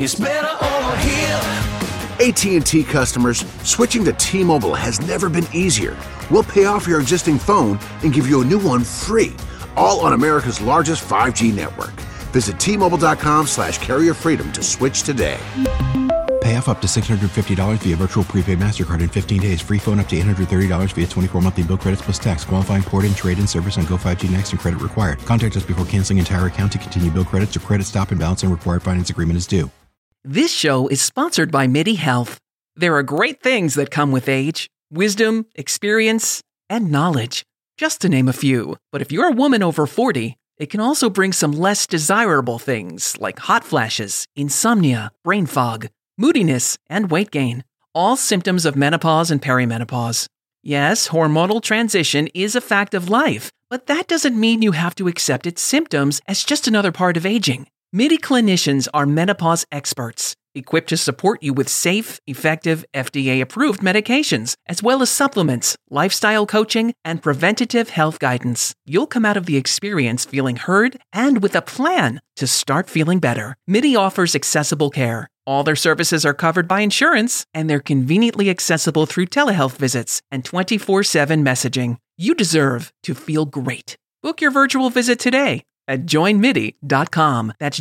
It's better over here. AT&T customers, switching to T-Mobile has never been easier. We'll pay off your existing phone and give you a new one free, all on America's largest 5G network. Visit T-Mobile.com/carrier freedom to switch today. Pay off up to $650 via virtual prepaid MasterCard in 15 days. Free phone up to $830 via 24 monthly bill credits plus tax. Qualifying port and trade-in service on Go5G Next and credit required. Contact us before canceling entire account to continue bill credits or credit stop and balance and required finance agreement is due. This show is sponsored by MIDI Health. There are great things that come with age. Wisdom, experience, and knowledge. Just to name a few. But if you're a woman over 40, it can also bring some less desirable things like hot flashes, insomnia, brain fog, moodiness, and weight gain. All symptoms of menopause and perimenopause. Yes, hormonal transition is a fact of life, but that doesn't mean you have to accept its symptoms as just another part of aging. MIDI clinicians are menopause experts, equipped to support you with safe, effective, FDA-approved medications, as well as supplements, lifestyle coaching, and preventative health guidance. You'll come out of the experience feeling heard and with a plan to start feeling better. MIDI offers accessible care. All their services are covered by insurance, and they're conveniently accessible through telehealth visits and 24/7 messaging. You deserve to feel great. Book your virtual visit today at joinmidi.com. That's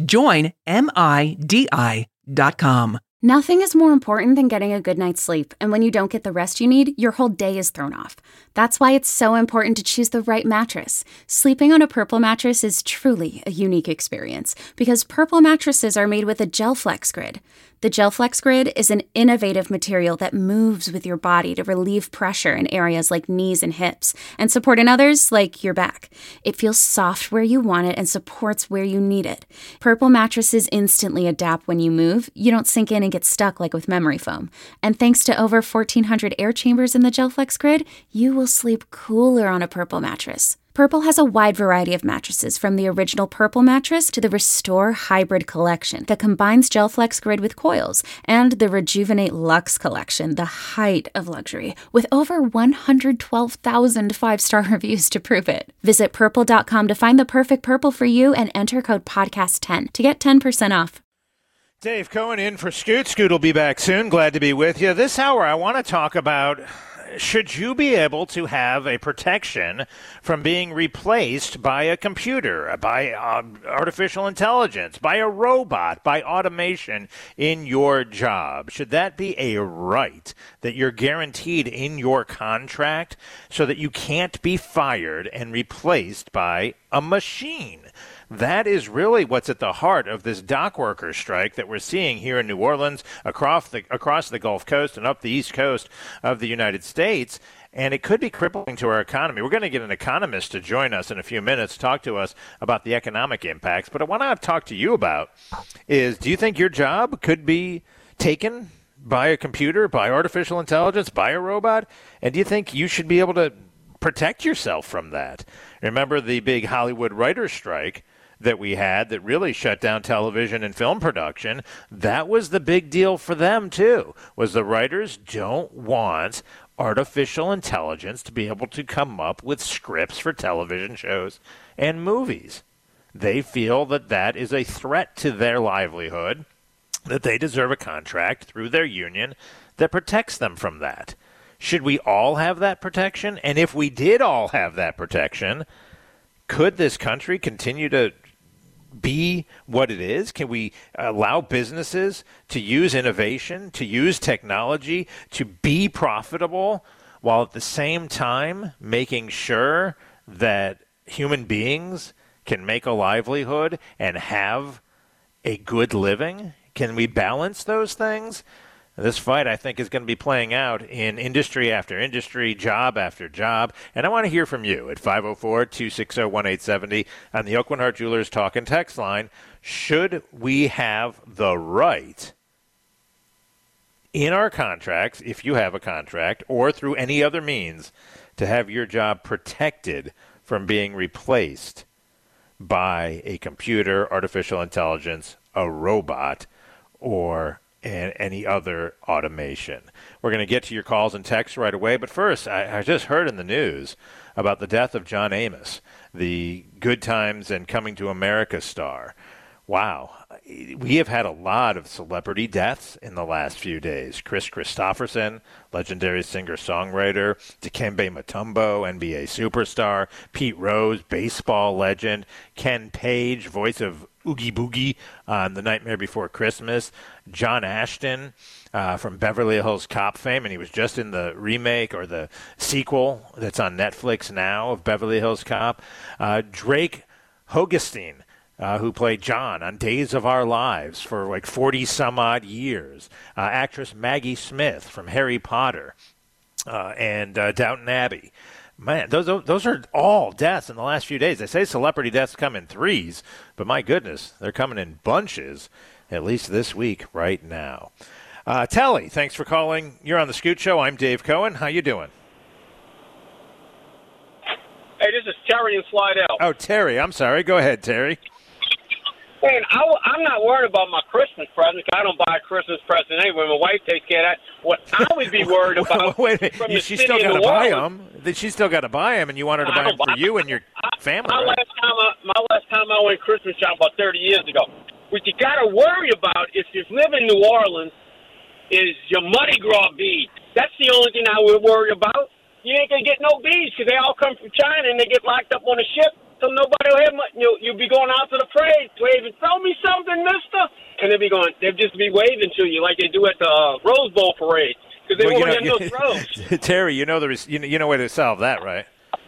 joinmidi.com. Nothing is more important than getting a good night's sleep, and when you don't get the rest you need, your whole day is thrown off. That's why it's so important to choose the right mattress. Sleeping on a Purple mattress is truly a unique experience because Purple mattresses are made with a GelFlex Grid. The GelFlex Grid is an innovative material that moves with your body to relieve pressure in areas like knees and hips and support in others like your back. It feels soft where you want it and supports where you need it. Purple mattresses instantly adapt when you move. You don't sink in and get stuck like with memory foam. And thanks to over 1,400 air chambers in the GelFlex Grid, you will sleep cooler on a Purple mattress. Purple has a wide variety of mattresses, from the original Purple mattress to the Restore Hybrid collection that combines GelFlex Grid with coils, and the Rejuvenate Luxe collection, the height of luxury, with over 112,000 five-star reviews to prove it. Visit Purple.com to find the perfect Purple for you and enter code podcast10 to get 10% off. Dave Cohen in for Scoot. Scoot will be back soon. Glad to be with you. This hour, I want to talk about, should you be able to have a protection from being replaced by a computer, by artificial intelligence, by a robot, by automation in your job? Should that be a right that you're guaranteed in your contract so that you can't be fired and replaced by a machine? That is really what's at the heart of this dock worker strike that we're seeing here in New Orleans, across the Gulf Coast and up the East Coast of the United States. And it could be crippling to our economy. We're going to get an economist to join us in a few minutes, talk to us about the economic impacts. But what I want to talk to you about is, do you think your job could be taken by a computer, by artificial intelligence, by a robot? And do you think you should be able to protect yourself from that? Remember the big Hollywood writers' strike that we had that really shut down television and film production? That was the big deal for them, too, was the writers don't want artificial intelligence to be able to come up with scripts for television shows and movies. They feel that that is a threat to their livelihood, that they deserve a contract through their union that protects them from that. Should we all have that protection? And if we did all have that protection, could this country continue to be what it is? Can we allow businesses to use innovation, to use technology, to be profitable, while at the same time making sure that human beings can make a livelihood and have a good living? Can we balance those things? This fight, I think, is going to be playing out in industry after industry, job after job. And I want to hear from you at 504-260-1870 on the Oakland Heart Jewelers Talk and Text line. Should we have the right in our contracts, if you have a contract, or through any other means, to have your job protected from being replaced by a computer, artificial intelligence, a robot, or any other automation? We're going to get to your calls and texts right away, but first, I just heard in the news about the death of John Amos, the Good Times and Coming to America star. Wow. we have had a lot of celebrity deaths in the last few days. Chris Christopherson, legendary singer-songwriter, Dikembe Mutombo, NBA superstar, Pete Rose, baseball legend, Ken Page, voice of Oogie Boogie on The Nightmare Before Christmas, John Ashton from Beverly Hills Cop fame, and he was just in the remake or the sequel that's on Netflix now of Beverly Hills Cop. Drake Hogestyn, who played John on Days of Our Lives for like 40-some-odd years. Actress Maggie Smith from Harry Potter and Downton Abbey. Man, those are all deaths in the last few days. They say celebrity deaths come in threes, but my goodness, they're coming in bunches, at least this week right now. Telly, thanks for calling. You're on the Scoot Show. I'm Dave Cohen. How you doing? Hey, this is Terry in Slidell. Oh, Terry. I'm sorry. Go ahead, Terry. Man, I'm not worried about my Christmas present. I don't buy a Christmas present anyway. My wife takes care of that. What I would be worried about wait, from the she's city still got to of New buy Orleans, them. She's still got to buy them, and you want her to buy them for you and your family. My right? last time I went Christmas shopping about 30 years ago. What you got to worry about if you live in New Orleans is your Mardi Gras beads. That's the only thing I would worry about. You ain't going to get no beads because they all come from China and they get locked up on a ship. So nobody will have much. You'll be going out to the parade, waving, "Throw me something, mister." And they'll just be waving to you like they do at the Rose Bowl parade because they won't have no throws. Terry, you know a way to solve that, right?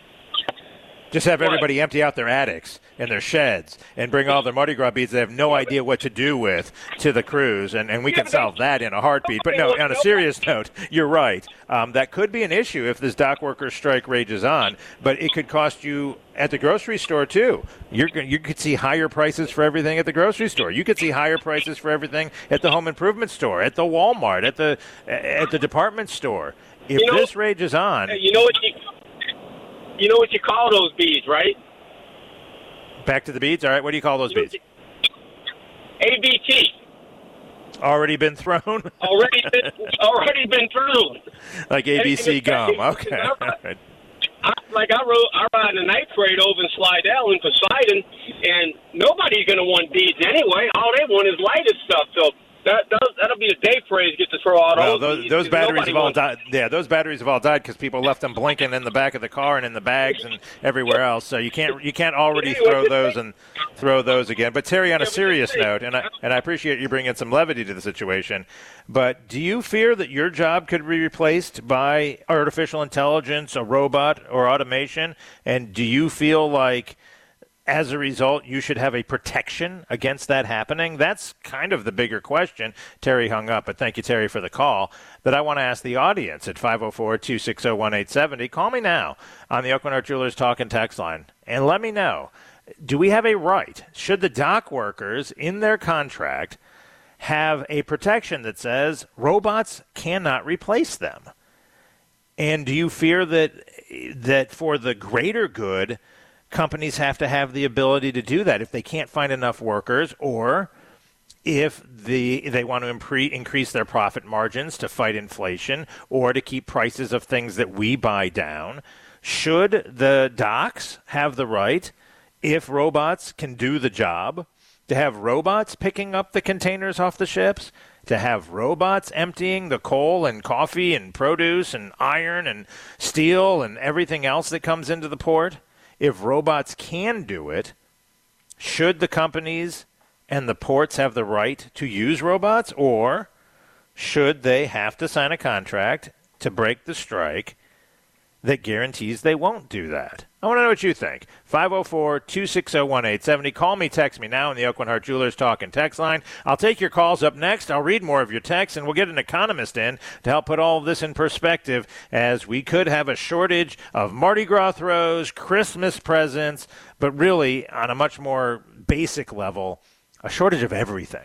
Just have everybody empty out their attics and their sheds and bring all their Mardi Gras beads they have no idea what to do with to the cruise, and we can solve that in a heartbeat. But no, on a serious note, you're right. That could be an issue if this dock workers strike rages on, but it could cost you at the grocery store, too. You could see higher prices for everything at the grocery store. You could see higher prices for everything at the home improvement store, at the Walmart, at the department store. If this rages on... You know what you call those beads, right? Back to the beads? All right, what do you call those beads? ABT. Already been thrown? already been thrown. Like ABC gum. Okay. I ride the night parade over in Slidell and Poseidon, and nobody's going to want beads anyway. All they want is lighted stuff. So that'll be a day parade to get to throw out those batteries have all died. Yeah, those batteries have all died because people left them blinking in the back of the car and in the bags and everywhere else. So you can't already throw those and throw those again. But Terry, on a serious note, and I appreciate you bringing some levity to the situation, but do you fear that your job could be replaced by artificial intelligence, a robot, or automation? And do you feel like, as a result, you should have a protection against that happening? That's kind of the bigger question. Terry hung up, but thank you, Terry, for the call. That I want to ask the audience at 504-260-1870. Call me now on the Aucoin Hart Jewelers Talk and Text line, and let me know, do we have a right? Should the dock workers in their contract have a protection that says robots cannot replace them? And do you fear that for the greater good, companies have to have the ability to do that if they can't find enough workers, or if they want to increase their profit margins to fight inflation or to keep prices of things that we buy down? Should the docks have the right, if robots can do the job, to have robots picking up the containers off the ships, to have robots emptying the coal and coffee and produce and iron and steel and everything else that comes into the port? If robots can do it, should the companies and the ports have the right to use robots, or should they have to sign a contract to break the strike that guarantees they won't do that? I want to know what you think. 504-260-1870. Call me, text me now on the Aucoin Hart Jewelers Talk and Text line. I'll take your calls up next. I'll read more of your texts, and we'll get an economist in to help put all of this in perspective, as we could have a shortage of Mardi Gras throws, Christmas presents, but really, on a much more basic level, a shortage of everything.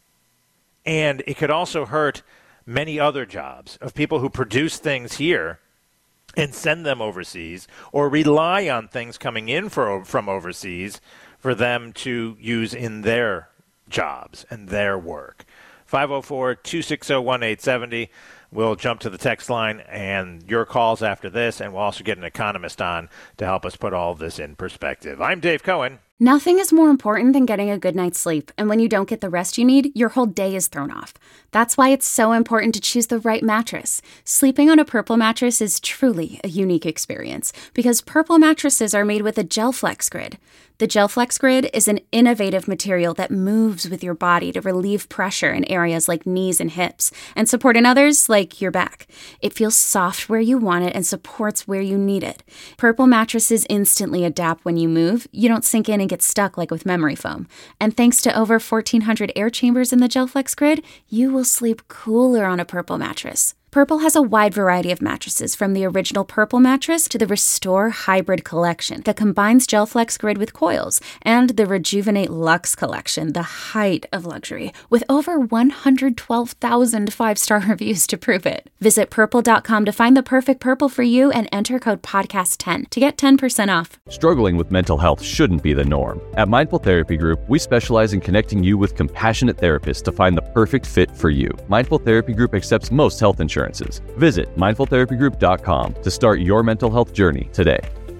And it could also hurt many other jobs of people who produce things here and send them overseas, or rely on things coming in from overseas for them to use in their jobs and their work. 504-260-1870. We'll jump to the text line and your calls after this, and we'll also get an economist on to help us put all of this in perspective. I'm Dave Cohen. Nothing is more important than getting a good night's sleep, and when you don't get the rest you need, your whole day is thrown off. That's why it's so important to choose the right mattress. Sleeping on a Purple mattress is truly a unique experience because Purple mattresses are made with a GelFlex Grid. The GelFlex Grid is an innovative material that moves with your body to relieve pressure in areas like knees and hips and support in others like your back. It feels soft where you want it and supports where you need it. Purple mattresses instantly adapt when you move. You don't sink in and get stuck like with memory foam. And thanks to over 1,400 air chambers in the GelFlex Grid, you will sleep cooler on a Purple mattress. Purple has a wide variety of mattresses, from the original Purple mattress to the Restore Hybrid collection that combines GelFlex Grid with coils, and the Rejuvenate Luxe collection, the height of luxury, with over 112,000 five-star reviews to prove it. Visit Purple.com to find the perfect Purple for you and enter code PODCAST10 to get 10% off. Struggling with mental health shouldn't be the norm. At Mindful Therapy Group, we specialize in connecting you with compassionate therapists to find the perfect fit for you. Mindful Therapy Group accepts most health insurance. Visit mindfultherapygroup.com to start your mental health journey today.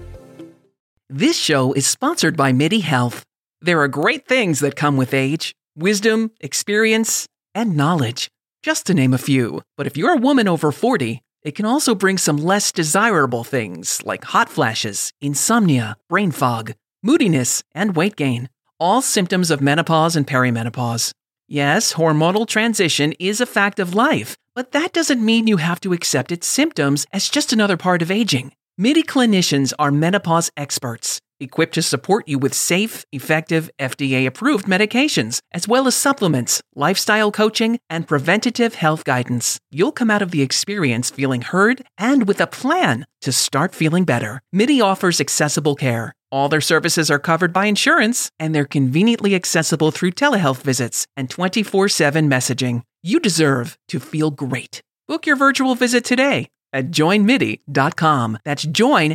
This show is sponsored by MIDI Health. There are great things that come with age: wisdom, experience, and knowledge, just to name a few. But if you're a woman over 40, it can also bring some less desirable things like hot flashes, insomnia, brain fog, moodiness, and weight gain, all symptoms of menopause and perimenopause. Yes, hormonal transition is a fact of life, but that doesn't mean you have to accept its symptoms as just another part of aging. MIDI clinicians are menopause experts, equipped to support you with safe, effective, FDA-approved medications, as well as supplements, lifestyle coaching, and preventative health guidance. You'll come out of the experience feeling heard and with a plan to start feeling better. MIDI offers accessible care. All their services are covered by insurance, and they're conveniently accessible through telehealth visits and 24/7 messaging. You deserve to feel great. Book your virtual visit today at joinmidi.com. That's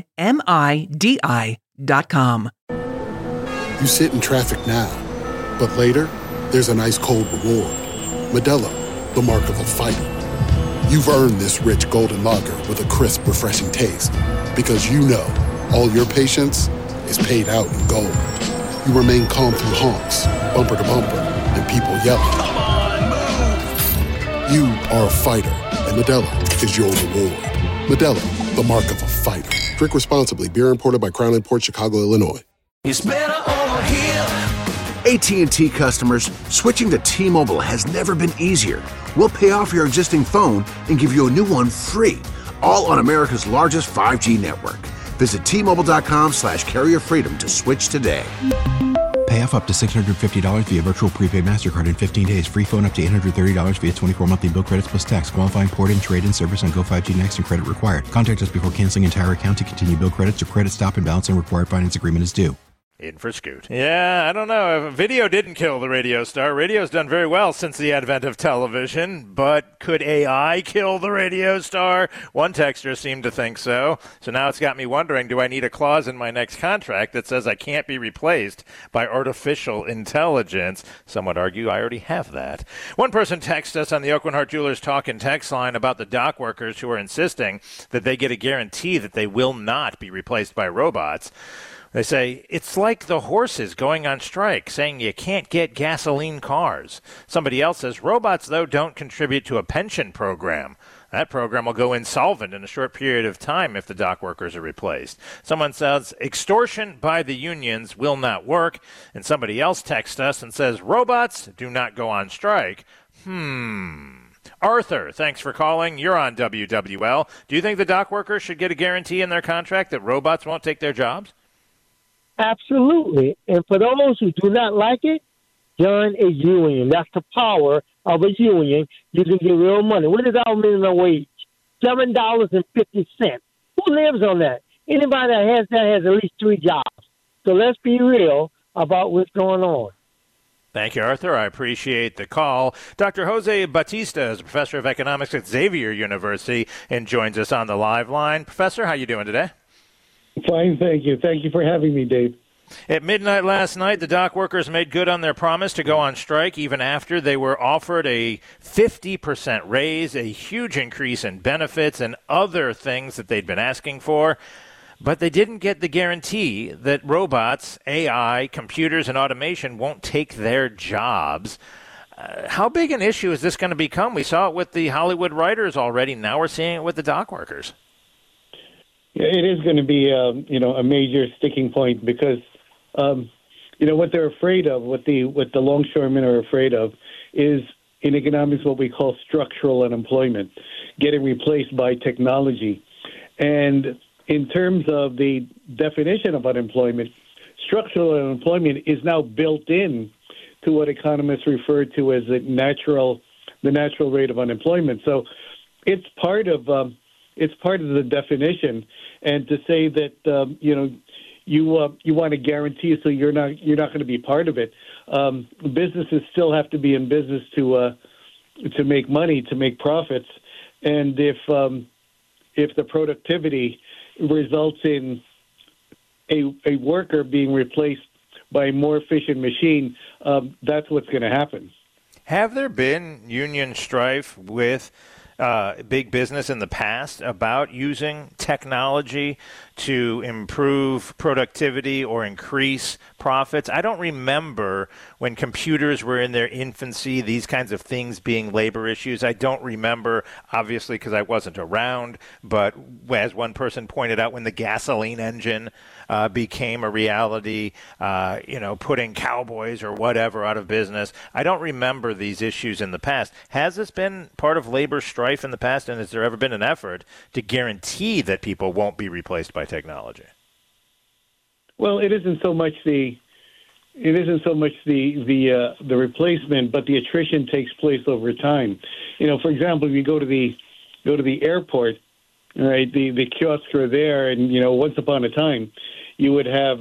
joinmidi.com. You sit in traffic now, but later, there's an ice-cold reward. Modelo, the mark of a fighter. You've earned this rich golden lager with a crisp, refreshing taste. Because you know, all your patience is paid out in gold. You remain calm through honks, bumper to bumper, and people yelling. Come on, move! You are a fighter, and Modelo is your reward. Modelo, the mark of a fighter. Drink responsibly. Beer imported by Crown Imports, Chicago, Illinois. It's better over here. AT&T customers, switching to T-Mobile has never been easier. We'll pay off your existing phone and give you a new one free, all on America's largest 5G network. Visit T-Mobile.com/carrierfreedom to switch today. Pay off up to $650 via virtual prepaid MasterCard in 15 days. Free phone up to $830 via 24 monthly bill credits plus tax. Qualifying port-in, trade-in service on Go 5G Next and credit required. Contact us before canceling entire account to continue bill credits or credit stop and balance and required finance agreement is due. In for Scoot. Yeah, I don't know. Video didn't kill the radio star. Radio's done very well since the advent of television, but could AI kill the radio star? One texter seemed to think so. So now it's got me wondering, do I need a clause in my next contract that says I can't be replaced by artificial intelligence? Some would argue I already have that. One person texted us on the Oakland Heart Jewelers talk and text line about the dock workers who are insisting that they get a guarantee that they will not be replaced by robots. They say, it's like the horses going on strike, saying you can't get gasoline cars. Somebody else says, robots, though, don't contribute to a pension program. That program will go insolvent in a short period of time if the dock workers are replaced. Someone says, extortion by the unions will not work. And somebody else texts us and says, robots do not go on strike. Arthur, thanks for calling. You're on WWL. Do you think the dock workers should get a guarantee in their contract that robots won't take their jobs? Absolutely. And for those who do not like it, join a union. That's the power of a union. You can get real money. What is our minimum wage? $7.50. Who lives on that? Anybody that has at least 3 jobs. So let's be real about what's going on. Thank you, Arthur. I appreciate the call. Dr. Jose Batista is a professor of economics at Xavier University and joins us on the live line. Professor, how you doing today? Fine, thank you. Thank you for having me, Dave. At midnight last night, the dock workers made good on their promise to go on strike even after they were offered a 50% raise, a huge increase in benefits, and other things that they'd been asking for. But they didn't get the guarantee that robots, AI, computers, and automation won't take their jobs. How big an issue is this going to become? We saw it with the Hollywood writers already. Now we're seeing it with the dock workers. Yeah, it is going to be, a major sticking point because, what they're afraid of, what the longshoremen are afraid of, is in economics what we call structural unemployment, getting replaced by technology. And in terms of the definition of unemployment, structural unemployment is now built in to what economists refer to as the natural rate of unemployment. So it's part of the definition. And to say that you want to guarantee so you're not going to be part of it. Businesses still have to be in business to make money, to make profits, and if the productivity results in a worker being replaced by a more efficient machine, that's what's going to happen. Have there been union strife with big business in the past about using technology to improve productivity or increase profits? I don't remember when computers were in their infancy, these kinds of things being labor issues. I don't remember, obviously, because I wasn't around, but as one person pointed out, when the gasoline engine became a reality, putting cowboys or whatever out of business. I don't remember these issues in the past. Has this been part of labor strife in the past, and has there ever been an effort to guarantee that people won't be replaced by technology? Well, it isn't so much the replacement, but the attrition takes place over time. For example, if you go to the airport, right? The kiosks are there, and once upon a time, you would have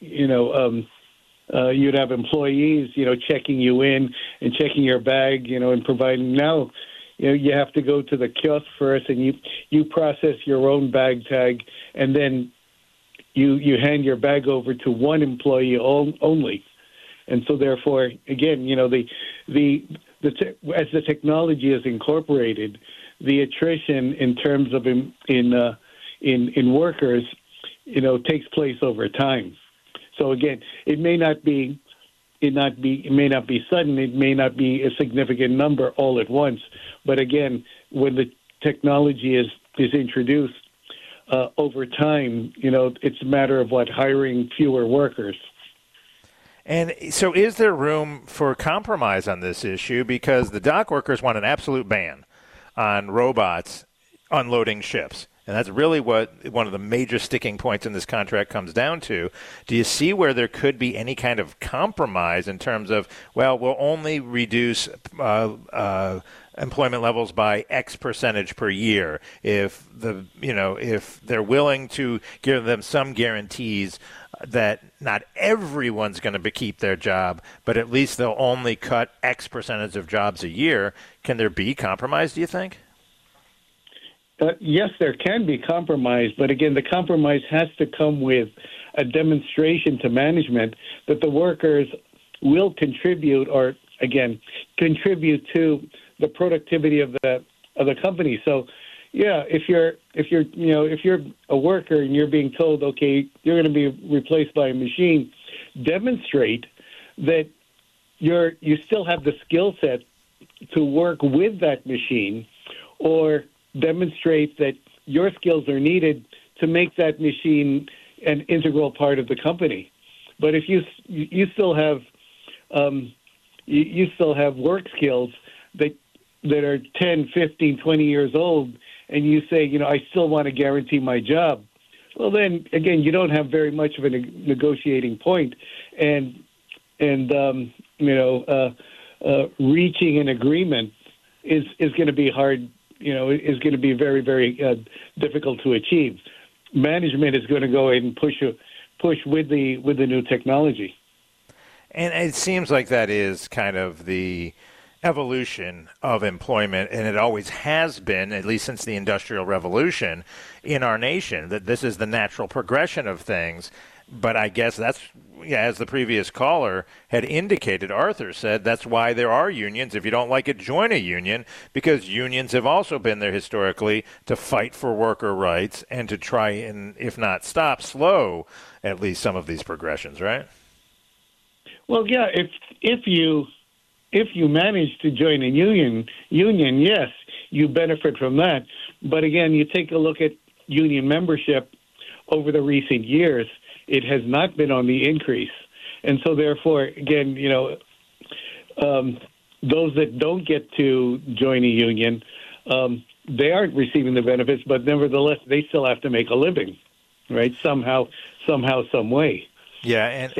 you'd have employees checking you in and checking your bag, and providing. Now, you have to go to the kiosk first, and you process your own bag tag, and then you hand your bag over to one employee only. And so, therefore, again, as the technology is incorporated, the attrition in terms of in workers, takes place over time. So again, it may not be sudden. It may not be a significant number all at once. But again, when the technology is introduced over time, it's a matter of hiring fewer workers. And so is there room for compromise on this issue? Because the dock workers want an absolute ban on robots unloading ships. And that's really what one of the major sticking points in this contract comes down to. Do you see where there could be any kind of compromise in terms of, well, we'll only reduce employment levels by X percentage per year if they're willing to give them some guarantees that not everyone's going to keep their job, but at least they'll only cut X percentage of jobs a year? Can there be compromise, do you think? Yes, there can be compromise, but again, the compromise has to come with a demonstration to management that the workers will contribute to the productivity of the company. So, yeah, if you're a worker and you're being told, okay, you're going to be replaced by a machine, demonstrate that you still have the skill set to work with that machine, or demonstrate that your skills are needed to make that machine an integral part of the company. But if you still have work skills that are 10, 15, 20 years old, and you say, I still want to guarantee my job, well, then again, you don't have very much of a negotiating point, and reaching an agreement is going to be hard. Is going to be very, very difficult to achieve. Management is going to go ahead and push with the new technology. And it seems like that is kind of the evolution of employment, and it always has been, at least since the Industrial Revolution in our nation, that this is the natural progression of things. But I guess that's, as the previous caller had indicated, Arthur said, that's why there are unions. If you don't like it, join a union, because unions have also been there historically to fight for worker rights and to try and, if not stop, slow at least some of these progressions, right? Well, yeah, if you manage to join a union, yes, you benefit from that. But again, you take a look at union membership over the recent years, it has not been on the increase. And so therefore, again, those that don't get to join a union, they aren't receiving the benefits, but nevertheless, they still have to make a living, right? Somehow, some way. Yeah, and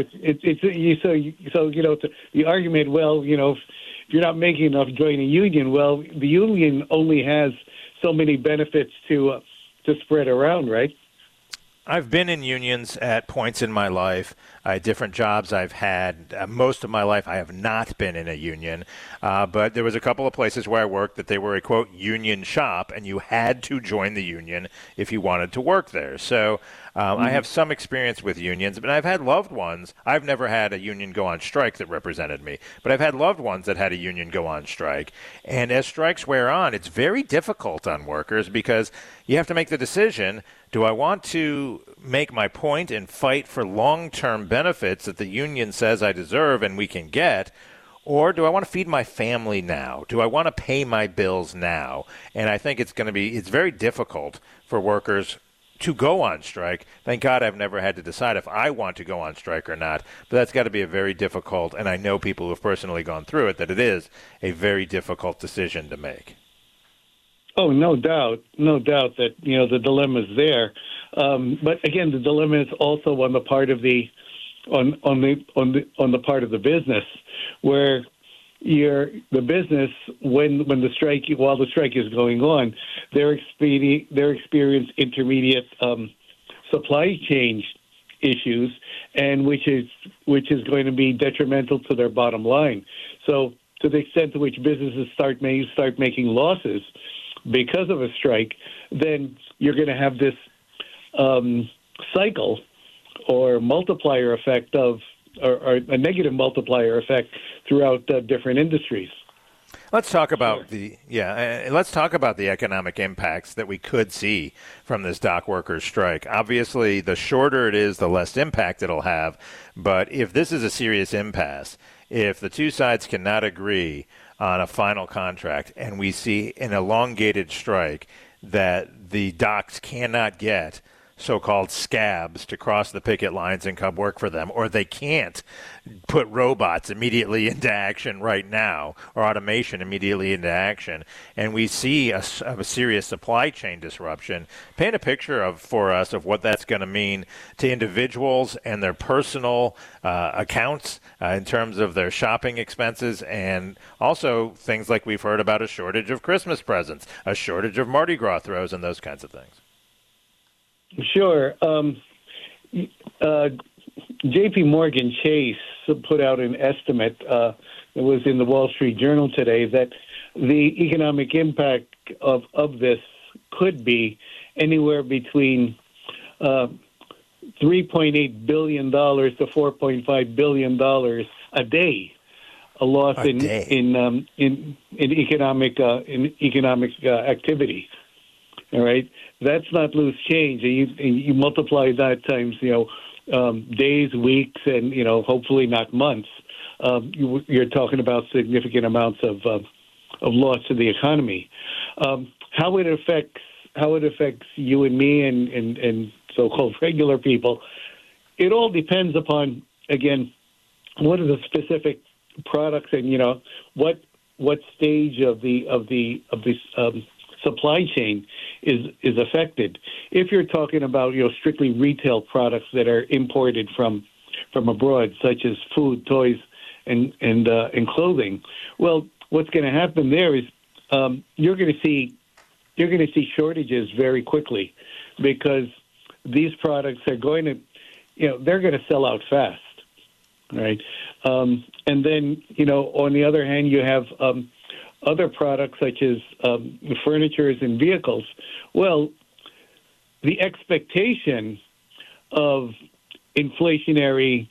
the argument. Well, if you're not making enough, join a union. Well, the union only has so many benefits to spread around, right? I've been in unions at points in my life. Different jobs I've had. Most of my life I have not been in a union, but there was a couple of places where I worked that they were a, quote, union shop, and you had to join the union if you wanted to work there. So I have some experience with unions, but I've had loved ones. I've never had a union go on strike that represented me, but I've had loved ones that had a union go on strike. And as strikes wear on, it's very difficult on workers because you have to make the decision, do I want to make my point and fight for long-term benefits that the union says I deserve and we can get, or do I want to feed my family now? Do I want to pay my bills now? And I think it's very difficult for workers to go on strike. Thank God I've never had to decide if I want to go on strike or not, but that's got to be a very difficult, and I know people who have personally gone through it, that it is a very difficult decision to make. Oh, no doubt that the dilemma is there, but again, the dilemma is also on the part of the part of the business, where the business while the strike is going on, they're experiencing intermediate supply chain issues, and which is going to be detrimental to their bottom line. So, to the extent to which businesses start making losses because of a strike, then you're going to have this cycle or multiplier effect or a negative multiplier effect throughout different industries. Let's talk about the economic impacts that we could see from this dock workers strike. Obviously, the shorter it is, the less impact it'll have. But if this is a serious impasse, if the two sides cannot agree on a final contract and we see an elongated strike that the docks cannot get so-called scabs to cross the picket lines and come work for them, or they can't put robots immediately into action right now, or automation immediately into action, and we see a serious supply chain disruption, paint a picture for us of what that's going to mean to individuals and their personal accounts in terms of their shopping expenses, and also things like we've heard about a shortage of Christmas presents, a shortage of Mardi Gras throws, and those kinds of things. Sure. J.P. Morgan Chase put out an estimate that was in the Wall Street Journal today that the economic impact of this could be anywhere between $3.8 billion to $4.5 billion a day, a loss in economic activity. All right, that's not loose change. You multiply that times days, weeks, and hopefully not months. You're talking about significant amounts of loss to the economy. How it affects you and me and so-called regular people, it all depends upon, again, what are the specific products and what stage of the supply chain is affected. If you're talking about strictly retail products that are imported from abroad, such as food, toys, and clothing, well, what's going to happen there is you're going to see shortages very quickly, because these products are going to they're going to sell out fast, right? And then on the other hand, you have other products such as furnitures and vehicles. Well, the expectation of inflationary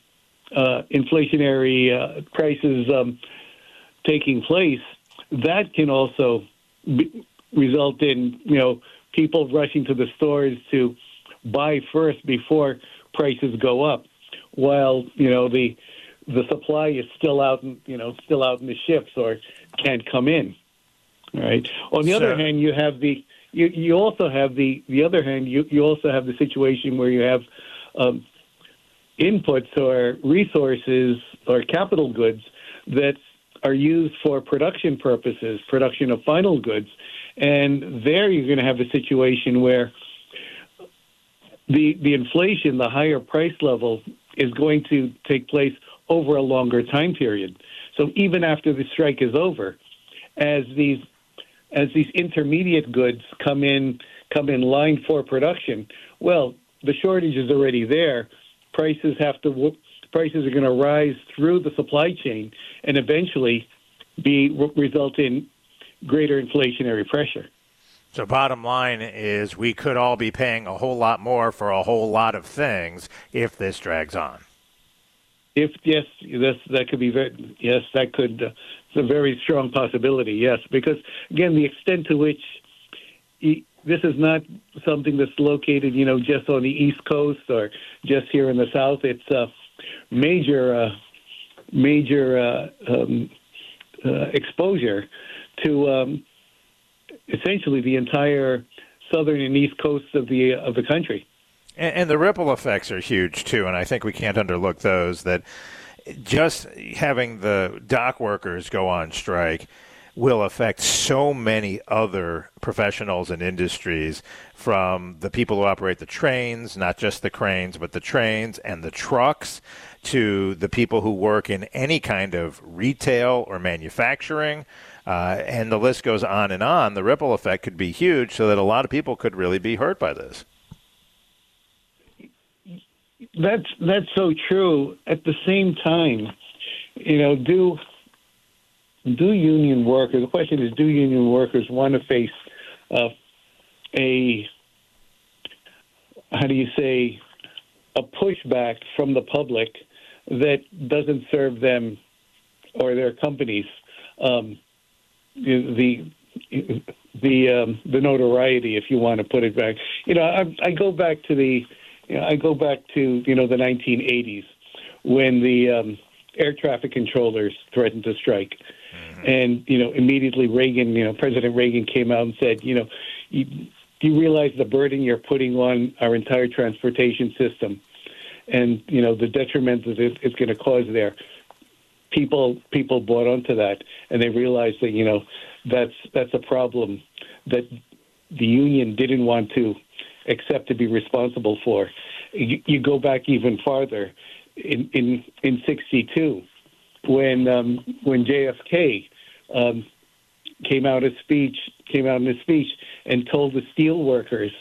prices taking place, that can also result in people rushing to the stores to buy first before prices go up, while the supply is still out in the ships or can't come in. All right. On the other hand, you have you also have the situation where you have inputs or resources or capital goods that are used for production purposes, production of final goods. And there you're going to have a situation where the inflation, the higher price level, is going to take place over a longer time period. So even after the strike is over, as these intermediate goods come in line for production, well, the shortage is already there. Prices are going to rise through the supply chain and eventually result in greater inflationary pressure. So bottom line is we could all be paying a whole lot more for a whole lot of things if this drags on. That could be very, yes, that could, it's a very strong possibility, yes, because, again, the extent to which this is not something that's located, just on the East Coast or just here in the South. It's a major exposure to essentially the entire southern and east coasts of the country. And the ripple effects are huge, too, and I think we can't underlook those, that just having the dock workers go on strike will affect so many other professionals and industries, from the people who operate the trains, not just the cranes, but the trains and the trucks, to the people who work in any kind of retail or manufacturing. And the list goes on and on. The ripple effect could be huge, so that a lot of people could really be hurt by this. That's so true. At the same time, do union workers? The question is, do union workers want to face a pushback from the public that doesn't serve them or their companies the notoriety, if you want to put it back? I go back to the 1980s when the air traffic controllers threatened to strike. And, immediately President Reagan came out and said, do you realize the burden you're putting on our entire transportation system and, the detriment that it's going to cause there? People bought onto that, and they realized that, that's a problem that the union didn't want to accept to be responsible for. You go back even farther in 1962 when JFK came out in his speech and told the steel workers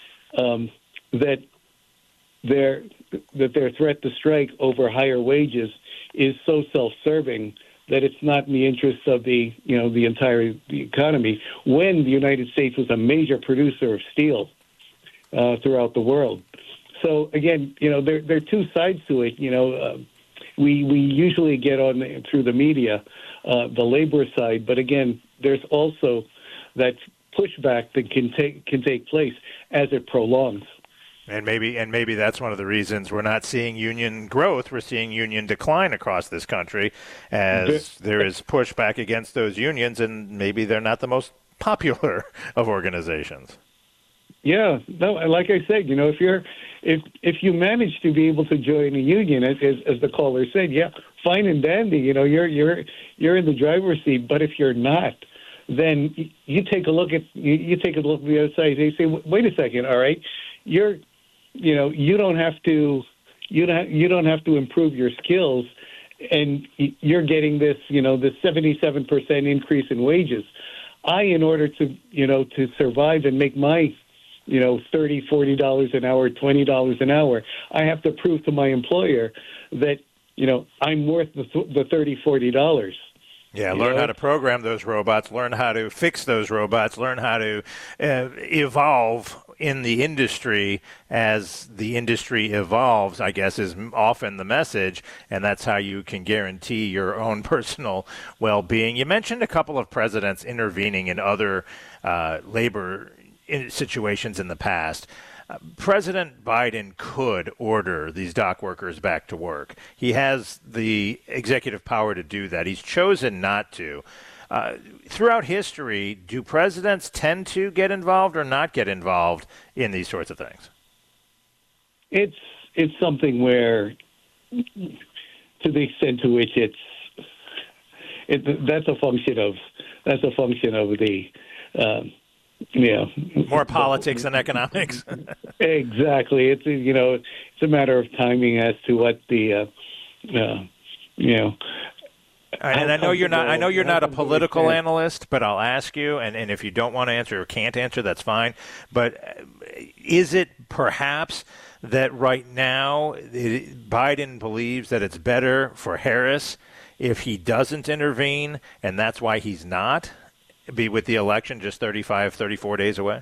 that their threat to strike over higher wages is so self-serving that it's not in the interest of the entire economy, when the United States was a major producer of steel throughout the world. So again, there are two sides to it. We usually get on through the media the labor side, but again, there's also that pushback that can take place as it prolongs. And maybe that's one of the reasons we're not seeing union growth. We're seeing union decline across this country, as there is pushback against those unions, and maybe they're not the most popular of organizations. Yeah, no, like I said, if you manage to be able to join a union, as the caller said, yeah, fine and dandy. You're in the driver's seat. But if you're not, then you take a look at the other side. They say, wait a second, all right, you don't have to improve your skills, and you're getting this this 77% increase in wages. In order to survive and make my $30, $40 an hour, $20 an hour, I have to prove to my employer that I'm worth the $30, $40. Yeah, learn how to program those robots, learn how to fix those robots, learn how to evolve in the industry as the industry evolves, I guess, is often the message, and that's how you can guarantee your own personal well-being. You mentioned a couple of presidents intervening in other labor situations in the past. President Biden could order these dock workers back to work. He has the executive power to do that. He's chosen not to. Throughout history, do presidents tend to get involved or not get involved in these sorts of things? It's something where, to the extent to which that's a function of the more politics than economics. Exactly. It's a matter of timing as to what the And I know you're not a political analyst, but I'll ask you, and if you don't want to answer or can't answer, that's fine. But is it perhaps that right now Biden believes that it's better for Harris if he doesn't intervene, and that's why he's not? Be with the election just 34 days away?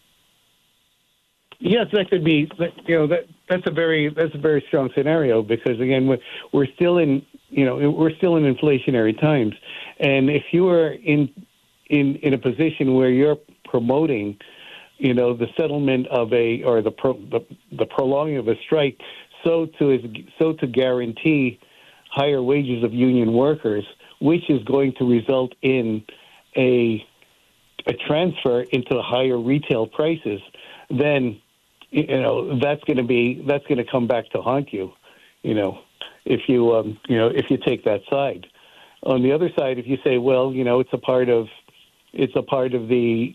Yes, that could be. That's a very strong scenario because again, we're still in inflationary times, and if you are in a position where you're promoting, the settlement of the prolonging of a strike, so to guarantee higher wages of union workers, which is going to result in a transfer into higher retail prices, then that's going to come back to haunt you. If you take that side. On the other side, if you say, well, it's a part of the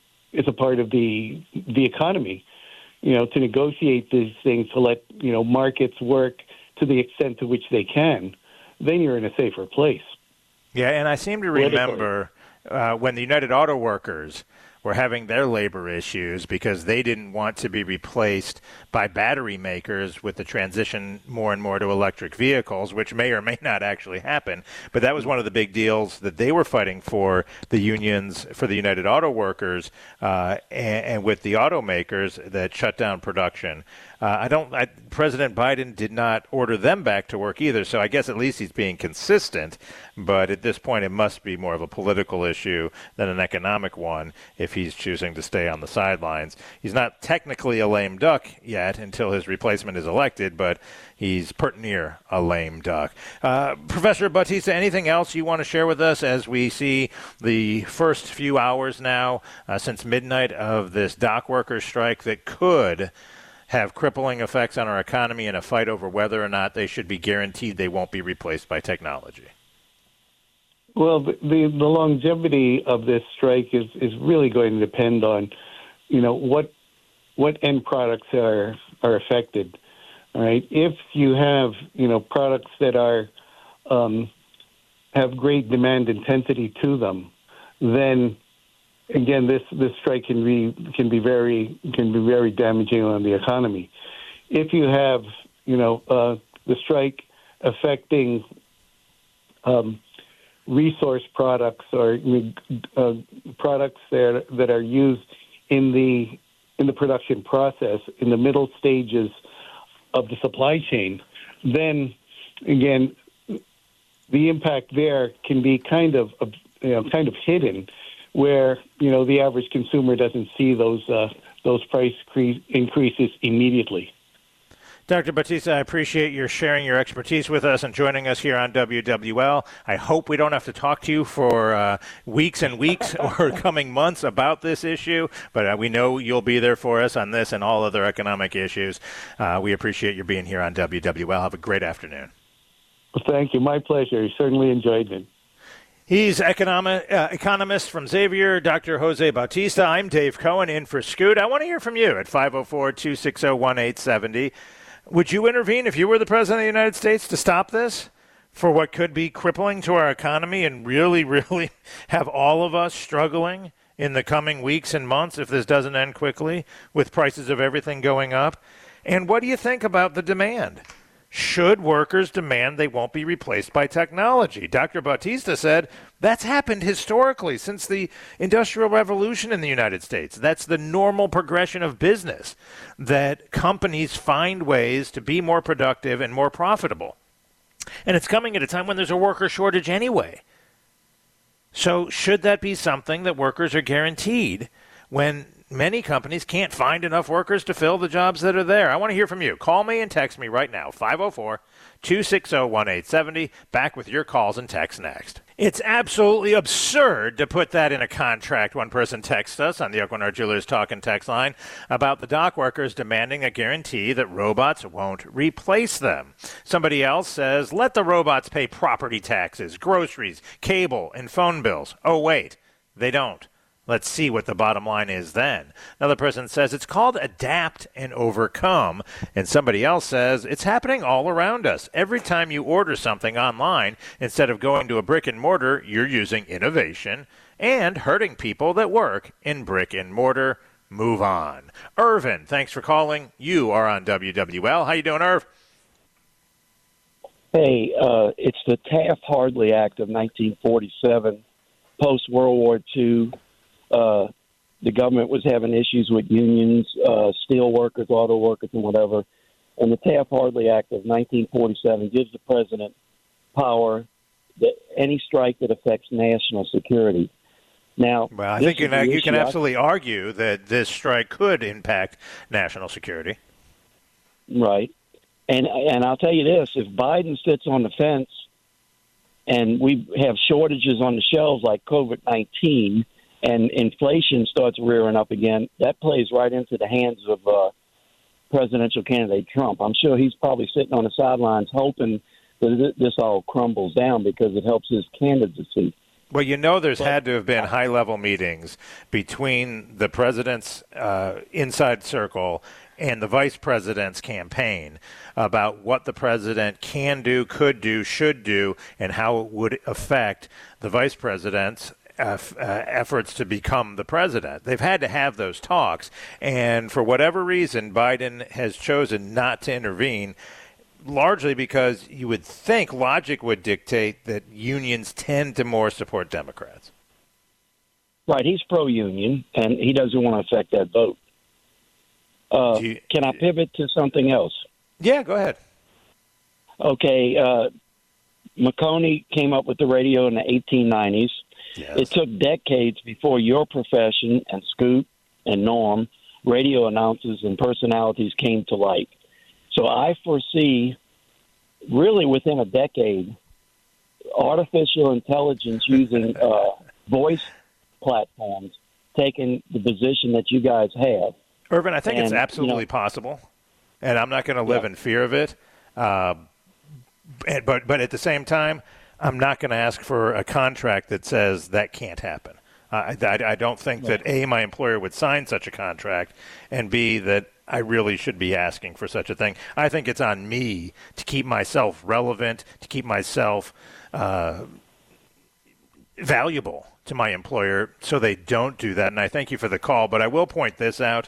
economy, to negotiate these things, to let markets work to the extent to which they can, then you're in a safer place. Yeah, and I seem to remember when the United Auto Workers were having their labor issues because they didn't want to be replaced by battery makers with the transition more and more to electric vehicles, which may or may not actually happen. But that was one of the big deals that they were fighting for, the unions, for the United Auto Workers, and with the automakers that shut down production. President Biden did not order them back to work either, so I guess at least he's being consistent. But at this point, it must be more of a political issue than an economic one if he's choosing to stay on the sidelines. He's not technically a lame duck yet until his replacement is elected, but he's pert near a lame duck. Professor Bautista, anything else you want to share with us as we see the first few hours now since midnight of this dock workers strike that could have crippling effects on our economy in a fight over whether or not they should be guaranteed they won't be replaced by technology? Well, the longevity of this strike is really going to depend on, what end products are affected. All right. If you have, products that are have great demand intensity to them, then again, this strike can be very damaging on the economy. If you have, the strike affecting resource products or products that are used in the production process in the middle stages of the supply chain, then again, the impact there can be kind of hidden, where the average consumer doesn't see those price increases immediately. Dr. Bautista, I appreciate your sharing your expertise with us and joining us here on WWL. I hope we don't have to talk to you for weeks and weeks or coming months about this issue, but we know you'll be there for us on this and all other economic issues. We appreciate you being here on WWL. Have a great afternoon. Well, thank you. My pleasure. Certainly enjoyed it. He's economist from Xavier, Dr. Jose Bautista. I'm Dave Cohen in for Scoot. I want to hear from you at 504-260-1870. Would you intervene if you were the President of the United States to stop this for what could be crippling to our economy and really, really have all of us struggling in the coming weeks and months if this doesn't end quickly with prices of everything going up? And what do you think about the demand? should workers demand they won't be replaced by technology? Dr. Bautista said that's happened historically since the Industrial Revolution in the United States. That's the normal progression of business, that companies find ways to be more productive and more profitable. And it's coming at a time when there's a worker shortage anyway. So should that be something that workers are guaranteed when many companies can't find enough workers to fill the jobs that are there? I want to hear from you. Call me and text me right now, 504-260-1870. Back with your calls and texts next. It's absolutely absurd to put that in a contract. One person texts us on the Equinor Jewelers Talk and Text line about the dock workers demanding a guarantee that robots won't replace them. Somebody else says, let the robots pay property taxes, groceries, cable, and phone bills. Oh, wait, they don't. Let's see what the bottom line is then. Another person says it's called adapt and overcome. And somebody else says it's happening all around us. Every time you order something online, instead of going to a brick and mortar, you're using innovation and hurting people that work in brick and mortar. Move on. Irvin, thanks for calling. You are on WWL. How you doing, Irv? Hey, it's the Taft-Hartley Act of 1947, post-World War II. The government was having issues with unions, steel workers, auto workers, and whatever. And the Taft-Hartley Act of 1947 gives the president power that any strike that affects national security. Now, well, I think you can absolutely argue that this strike could impact national security. Right. And I'll tell you this, if Biden sits on the fence and we have shortages on the shelves like COVID-19 and inflation starts rearing up again, that plays right into the hands of presidential candidate Trump. I'm sure he's probably sitting on the sidelines hoping that this all crumbles down because it helps his candidacy. Well, you know, there's had to have been high-level meetings between the president's inside circle and the vice president's campaign about what the president can do, could do, should do, and how it would affect the vice president's efforts to become the president. They've had to have those talks, and for whatever reason, Biden has chosen not to intervene, largely because you would think logic would dictate that unions tend to more support Democrats. Right, he's pro-union, and he doesn't want to affect that vote. Can I pivot to something else? Yeah, go ahead. Okay, Marconi came up with the radio in the 1890s. Yes. It took decades before your profession and Scoot and Norm, radio announcers and personalities came to light. So I foresee, really within a decade, artificial intelligence using voice platforms taking the position that you guys have. Irvin, I think it's absolutely possible, and I'm not going to live in fear of it. But at the same time, I'm not going to ask for a contract that says that can't happen. I don't think that, A, my employer would sign such a contract, and B, that I really should be asking for such a thing. I think it's on me to keep myself relevant, to keep myself valuable to my employer so they don't do that. And I thank you for the call, but I will point this out.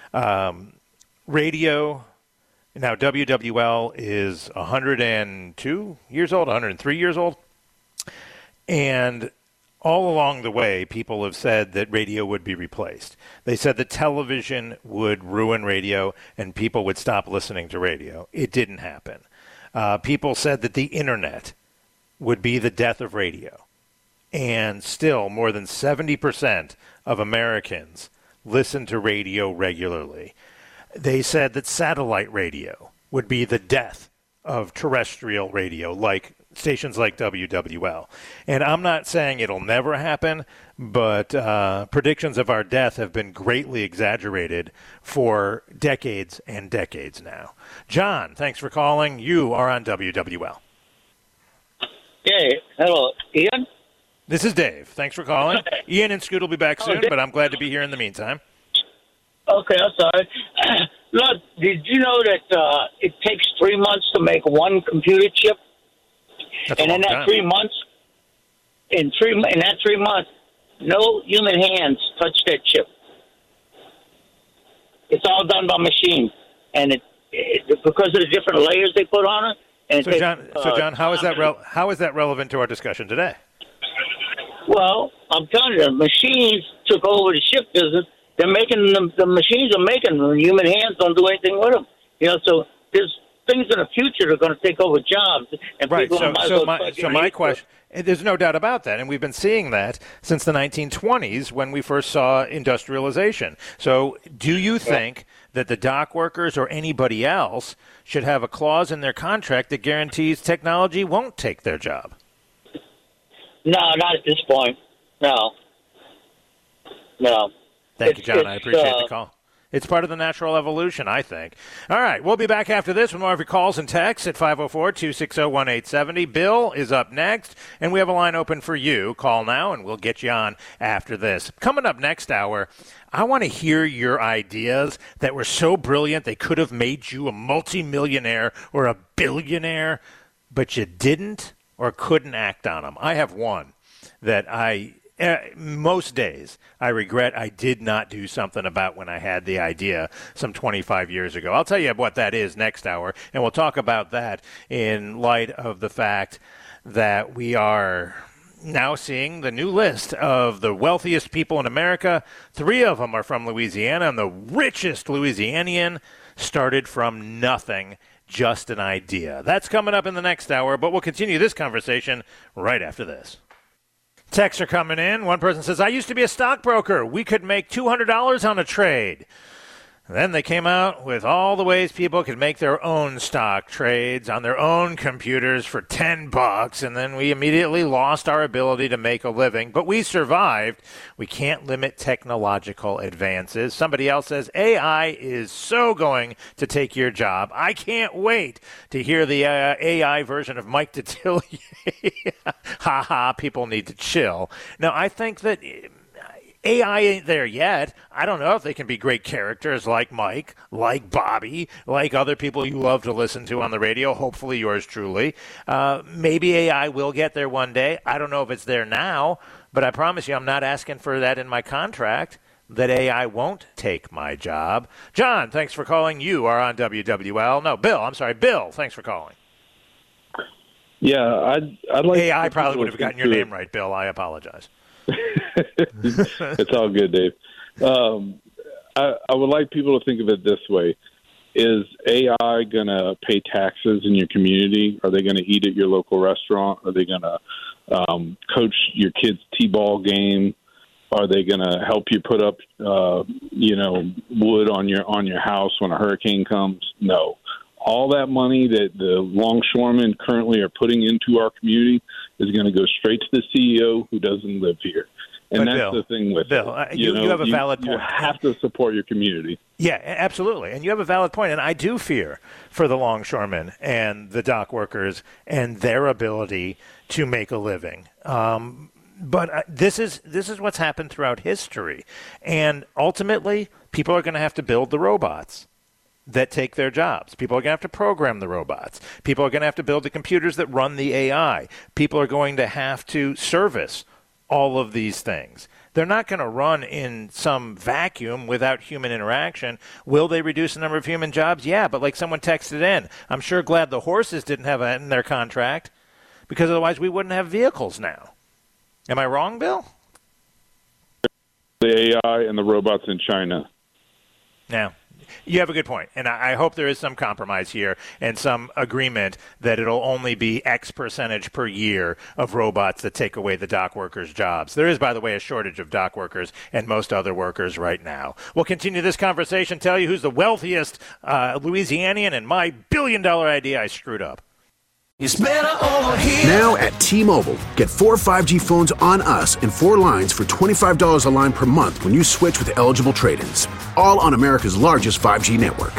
Radio, now WWL is 102 years old, 103 years old. And all along the way, people have said that radio would be replaced. They said that television would ruin radio and people would stop listening to radio. It didn't happen. People said that the internet would be the death of radio. And still, more than 70% of Americans listen to radio regularly. They said that satellite radio would be the death of terrestrial radio, like stations like WWL. And I'm not saying it'll never happen, but predictions of our death have been greatly exaggerated for decades and decades now. John, thanks for calling. You are on WWL. Hey, hello, Ian? This is Dave. Thanks for calling. Ian and Scoot will be back soon, but I'm glad to be here in the meantime. Okay, I'm sorry. Look, did you know that it takes 3 months to make one computer chip? That's and in that 3 months, in that 3 months, no human hands touch that chip. It's all done by machine, and because of the different layers they put on it. And So, John, how is that relevant to our discussion today? Well, I'm telling you, the machines took over the ship business. They're making the machines are making them. Human hands don't do anything with them. So there's things in the future that are going to take over jobs. And right. So my question, there's no doubt about that, and we've been seeing that since the 1920s when we first saw industrialization. So do you think that the dock workers or anybody else should have a clause in their contract that guarantees technology won't take their job? No, not at this point. No. Thank you, John. I appreciate the call. It's part of the natural evolution, I think. All right, we'll be back after this with more of your calls and texts at 504-260-1870. Bill is up next, and we have a line open for you. Call now, and we'll get you on after this. Coming up next hour, I want to hear your ideas that were so brilliant they could have made you a multimillionaire or a billionaire, but you didn't or couldn't act on them. I have one that most days I regret I did not do something about when I had the idea some 25 years ago. I'll tell you what that is next hour, and we'll talk about that in light of the fact that we are now seeing the new list of the wealthiest people in America. 3 of them are from Louisiana, and the richest Louisianian started from nothing, just an idea. That's coming up in the next hour, but we'll continue this conversation right after this. Texts are coming in. One person says, I used to be a stockbroker. We could make $200 on a trade. Then they came out with all the ways people could make their own stock trades on their own computers for $10, and then we immediately lost our ability to make a living. But we survived. We can't limit technological advances. Somebody else says, AI is so going to take your job. I can't wait to hear the AI version of Mike Detillier. Ha ha, people need to chill. Now, I think that AI ain't there yet. I don't know if they can be great characters like Mike, like Bobby, like other people you love to listen to on the radio, hopefully yours truly. Maybe AI will get there one day. I don't know if it's there now, but I promise you I'm not asking for that in my contract, that AI won't take my job. John, thanks for calling. You are on WWL. No, Bill, I'm sorry. Bill, thanks for calling. Yeah, I'd like AI probably would have gotten your name right, Bill. I apologize. It's all good, Dave. I would like people to think of it this way. Is AI going to pay taxes in your community? Are they going to eat at your local restaurant? Are they going to coach your kids' t-ball game? Are they going to help you put up, wood on your house when a hurricane comes? No. All that money that the longshoremen currently are putting into our community is going to go straight to the CEO who doesn't live here. And that's the thing with Bill, you have a valid point. You have to support your community. Yeah, absolutely. And you have a valid point. And I do fear for the longshoremen and the dock workers and their ability to make a living. But this is what's happened throughout history. And ultimately, people are going to have to build the robots that take their jobs. People are going to have to program the robots. People are going to have to build the computers that run the AI. People are going to have to service all of these things. They're not going to run in some vacuum without human interaction. Will they reduce the number of human jobs? Yeah, but like someone texted in, I'm sure glad the horses didn't have that in their contract, because otherwise we wouldn't have vehicles now. Am I wrong, Bill? The AI and the robots in China. Now, you have a good point, and I hope there is some compromise here and some agreement that it'll only be X percentage per year of robots that take away the dock workers' jobs. There is, by the way, a shortage of dock workers and most other workers right now. We'll continue this conversation, tell you who's the wealthiest Louisianian, and my billion-dollar idea I screwed up. It's better over here. Now at T-Mobile, get 4 5G phones on us and 4 lines for $25 a line per month when you switch with eligible trade-ins. All on America's largest 5G network.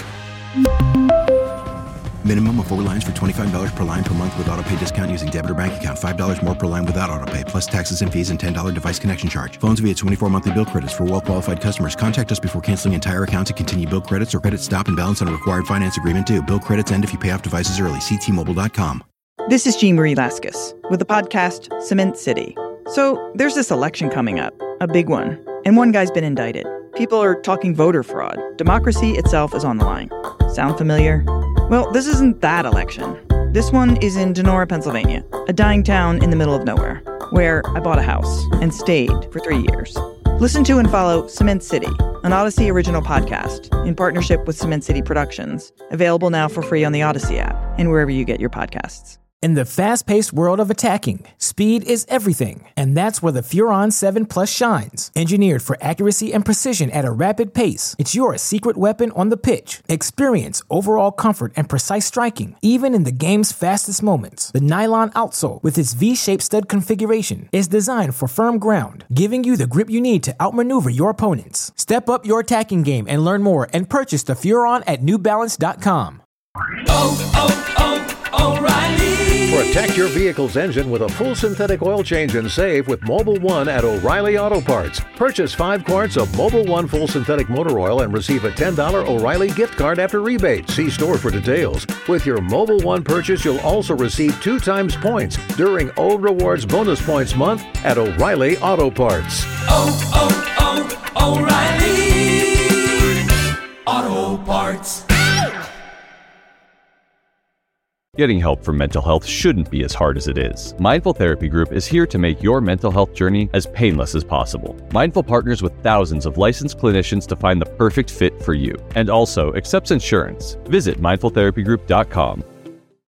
Minimum of 4 lines for $25 per line per month with autopay discount using debit or bank account. $5 more per line without autopay, plus taxes and fees and $10 device connection charge. Phones via 24 monthly bill credits for well-qualified customers. Contact us before canceling entire account to continue bill credits or credit stop and balance on a required finance agreement due. Bill credits end if you pay off devices early. See T-Mobile.com. This is Jean Marie Laskus with the podcast Cement City. So there's this election coming up, a big one, and one guy's been indicted. People are talking voter fraud. Democracy itself is on the line. Sound familiar? Well, this isn't that election. This one is in Donora, Pennsylvania, a dying town in the middle of nowhere, where I bought a house and stayed for 3 years. Listen to and follow Cement City, an Odyssey original podcast in partnership with Cement City Productions, available now for free on the Odyssey app and wherever you get your podcasts. In the fast-paced world of attacking, speed is everything, and that's where the Furon 7 Plus shines. Engineered for accuracy and precision at a rapid pace, it's your secret weapon on the pitch. Experience overall comfort and precise striking, even in the game's fastest moments. The nylon outsole, with its V-shaped stud configuration, is designed for firm ground, giving you the grip you need to outmaneuver your opponents. Step up your attacking game and learn more and purchase the Furon at newbalance.com. O'Reilly. Protect your vehicle's engine with a full synthetic oil change and save with Mobil 1 at O'Reilly Auto Parts. Purchase 5 quarts of Mobil 1 full synthetic motor oil and receive a $10 O'Reilly gift card after rebate. See store for details. With your Mobil 1 purchase, you'll also receive 2 times points during O Rewards Bonus Points Month at O'Reilly Auto Parts. O'Reilly Auto Parts. Getting help for mental health shouldn't be as hard as it is. Mindful Therapy Group is here to make your mental health journey as painless as possible. Mindful partners with thousands of licensed clinicians to find the perfect fit for you, and also accepts insurance. Visit mindfultherapygroup.com.